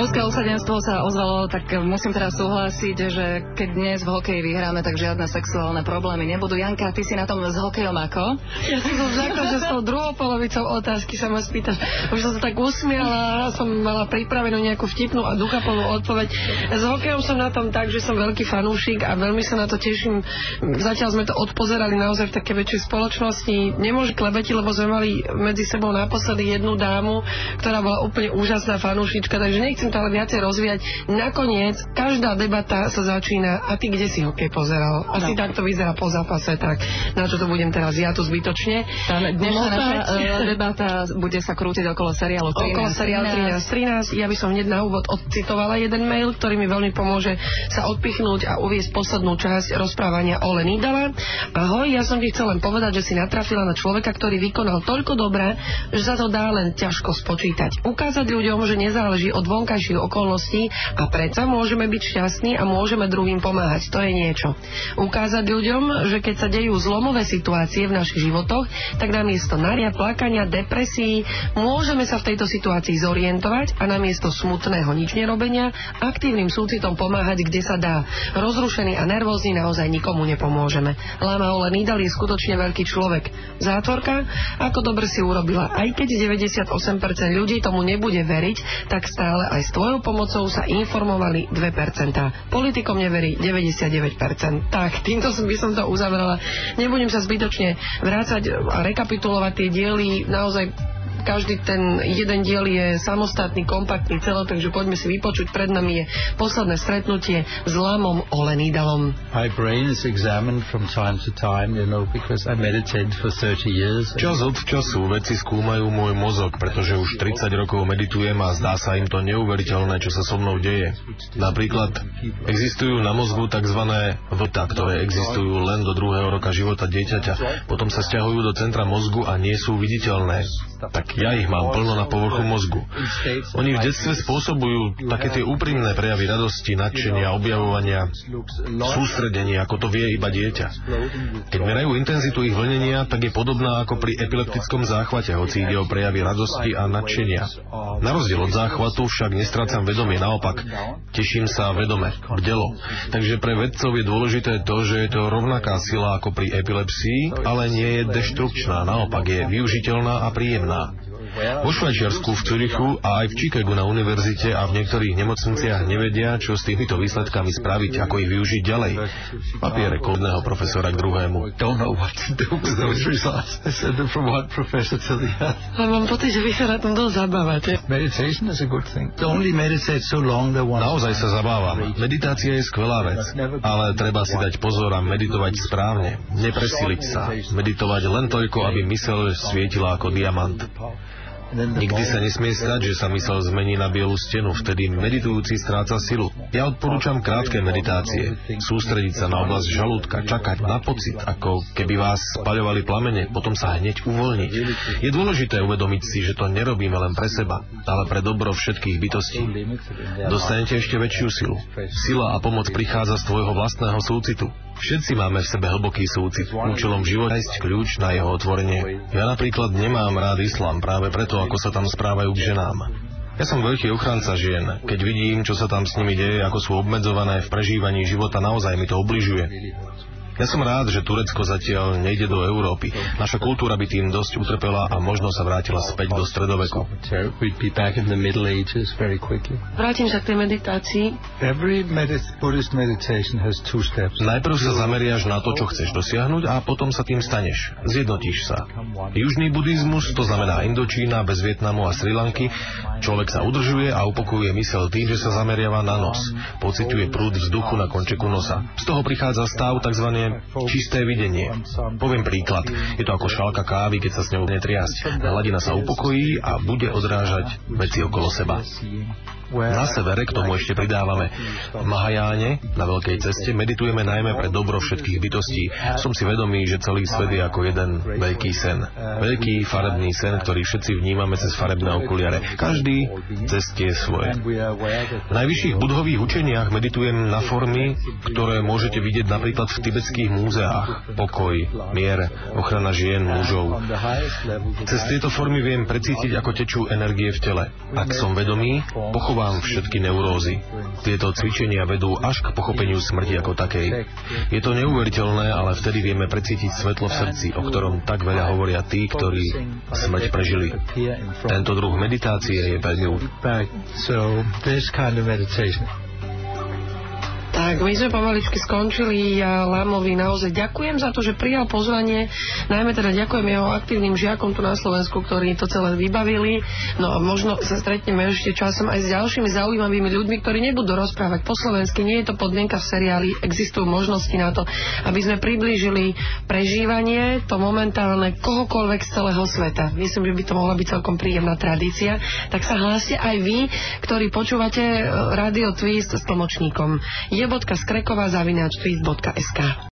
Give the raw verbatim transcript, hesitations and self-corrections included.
Bratislavské osadenstvo sa ozvalo, tak musím teraz súhlasiť, že keď dnes v hokeji vyhráme, tak žiadne sexuálne problémy nebudú. Janka, ty si na tom s hokejom ako? Ja som sa zľakla, že s tou druhou polovicou otázky sa ma spýtaš. Už som sa tak usmiala, som mala pripravenú nejakú vtipnú a duchaplnú odpoveď. S hokejom som na tom tak, že som veľký fanúšik a veľmi sa na to teším. Zatiaľ sme to odpozerali naozaj v také väčšej spoločnosti. Nemôže klebetiť, lebo sme mali medzi sebou naposledy jednu dámu, ktorá bola úplne úžasná fanúšička, takže nechcem to ale viacej rozvíjať. Nakoniec každá debata sa začína: a ty kde si hokej pozeral? Asi no. Takto vyzerá po zápase, tak na čo to budem teraz ja tu zbytočne. Tá dnešná naša debata bude sa krútiť okolo seriálu trinásť. Okolo seriálu trinásť trinásť. Ja by som hneď na úvod odcitovala jeden mail, ktorý mi veľmi pomôže sa odpichnúť a uviesť poslednú časť rozprávania Ole Nidala. Ahoj, ja som ti chcel len povedať, že si natrafila na človeka, ktorý vykonal toľko dobré, že sa to dá len ťažko spočítať. Ukázať ľuďom, že nezáleží od vonkajších okolností a predsa môžeme byť šťastní a môžeme druhým pomáhať. To je niečo. Ukázať ľuďom, že keď sa dejú zlomové situácie v našich životoch, tak namiesto naria, plakania, depresií môžeme sa v tejto situácii zorientovať a namiesto smutného nič nerobenia aktívnym súcitom pomáhať, kde sa dá. Rozrušený a nervózny naozaj nikomu nepomôžeme. Lama Ole Nidal je skutočne veľký človek. Zátvorka, ako dobre si urobila. Aj keď deväťdesiatosem percent ľudí tomu nebude veriť, tak stále aj s tvojou pomocou sa informovali dve percentá. Politikom neverí deväťdesiatdeväť percent. Tak, týmto by som to uzavrela. Nebudem sa zbytočne vrácať a rekapitulovať tie diely. Naozaj každý ten jeden diel je samostatný, kompaktný celý, takže poďme si vypočuť. Pred nami je posledné stretnutie s Lamom Ole Nidalom. My brain is examined from time to time, you know, because I meditated for thirty years. Čas od času veci skúmajú môj mozog, pretože už tridsať rokov meditujem a zdá sa im to neuveriteľné, čo sa so mnou deje. Napríklad existujú na mozgu takzvané vlta, ktoré existujú len do druhého roka života dieťaťa, potom sa sťahujú do centra mozgu a nie sú viditeľné. Tak ja ich mám plno na povrchu mozgu. Oni v detstve spôsobujú také tie úprimné prejavy radosti, nadšenia, objavovania, sústredenia, ako to vie iba dieťa. Keď merajú intenzitu ich vlnenia, tak je podobná ako pri epileptickom záchvate, hoci ide o prejavy radosti a nadšenia. Na rozdiel od záchvatu však nestrácam vedomie, naopak teším sa vedome, bdelo. Takže pre vedcov je dôležité to, že je to rovnaká sila ako pri epilepsii, ale nie je deštrukčná, naopak je využiteľná a príjemná. Vo Švajčiarsku, v Zürichu a aj v Chicagu na univerzite a v niektorých nemocniciach nevedia, čo s týmito výsledkami spraviť, ako ich využiť ďalej. Papiere kodného profesora k druhému. Ale mám pocit, že vy sa na tom dosť zabávate. Naozaj sa zabávam. Meditácia je skvelá vec, ale treba si dať pozor a meditovať správne. Nepresiliť sa. Meditovať len toľko, aby myseľ svietila ako diamant. Nikdy sa nesmie stať, že sa myseľ zmení na bielu stenu, vtedy meditujúci stráca silu. Ja odporúčam krátke meditácie. Sústrediť sa na oblasť žalúdka, čakať na pocit, ako keby vás spaľovali plamene, potom sa hneď uvoľniť. Je dôležité uvedomiť si, že to nerobíme len pre seba, ale pre dobro všetkých bytostí. Dostanete ešte väčšiu silu. Sila a pomoc prichádza z tvojho vlastného súcitu. Všetci máme v sebe hlboký súcit. Účelom života je kľúč na jeho otvorenie. Ja napríklad nemám rád islám práve preto, ako sa tam správajú k ženám. Ja som veľký ochranca žien. Keď vidím, čo sa tam s nimi deje, ako sú obmedzované v prežívaní života, naozaj mi to ubližuje. Ja som rád, že Turecko zatiaľ nejde do Európy. Naša kultúra by tým dosť utrpela a možno sa vrátila späť do stredoveku. Vrátim sa k tej meditácii. Najprv sa zameriaš na to, čo chceš dosiahnuť a potom sa tým staneš. Zjednotíš sa. Južný buddhizmus, to znamená Indočína, bez Vietnamu a Sri Lanky, človek sa udržuje a upokojuje myseľ tým, že sa zameriava na nos. Pociťuje prúd vzduchu na končeku nosa. Z toho prichádza stav tzv. Čisté videnie. Poviem príklad. Je to ako šálka kávy, keď sa s ňou netriasť. Hladina sa upokojí a bude odrážať veci okolo seba. Na severe k tomu ešte pridávame v Mahajáne, na Veľkej ceste, meditujeme najmä pre dobro všetkých bytostí. Som si vedomý, že celý svet je ako jeden veľký sen. Veľký farebný sen, ktorý všetci vnímame cez farebné okuliare. Každý cez tie svoje. V najvyšších budhových učeniach meditujem na formy, ktoré môžete vidieť napríklad v tibetských múzeách. Pokoj, mier, ochrana žien, mužov. Cez tieto formy viem precítiť, ako tečú energie v tele. Ak som vedomý, pochovám vám všetky neurózy. Tieto cvičenia vedú až k pochopeniu smrti ako takej. Je to neuveriteľné, ale vtedy vieme precítiť svetlo v srdci, o ktorom tak veľa hovoria tí, ktorí smrť prežili. Tento druh meditácie je veľmi So this kind of meditation. Tak, my sme pomaličky skončili. Ja Lámovi naozaj ďakujem za to, že prijal pozvanie. Najmä teda ďakujem jeho aktívnym žiakom tu na Slovensku, ktorí to celé vybavili. No a možno sa stretneme ešte časom aj s ďalšími zaujímavými ľuďmi, ktorí nebudú rozprávať po slovensky. Nie je to podmienka v seriáli, existujú možnosti na to, aby sme priblížili prežívanie, to momentálne kohokoľvek z celého sveta. Myslím, že by to mohla byť celkom príjemná tradícia. Tak sa hláste aj vy, ktorí počúvate Radio Twist s tlmočníkom je bodka skreková zavináč twist bodka es ká.